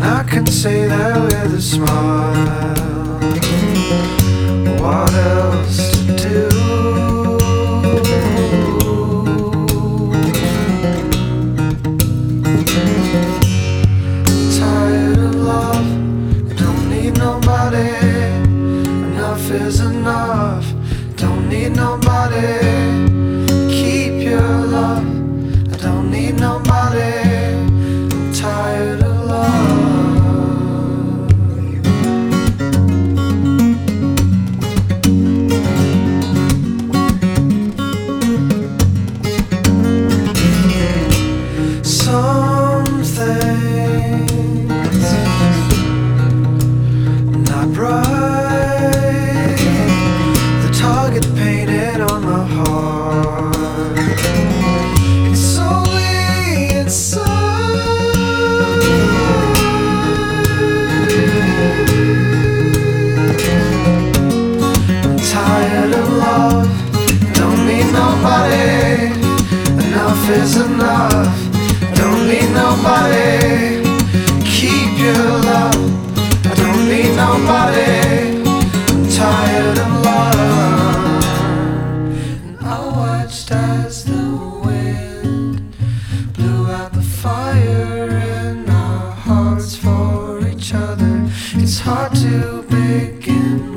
I can say that with a smile. What else to do? Tired of love, I don't need nobody. Enough is enough, don't need nobody. Keep your love, I don't need nobody. I'm tired of love. Some things not right. The target painted on my heart. It's only inside. I'm tired of love, don't need nobody. Enough is enough, don't need nobody. Keep your love, I don't need nobody. I'm tired of love. And I watched as the wind blew out the fire in our hearts for each other. It's hard to begin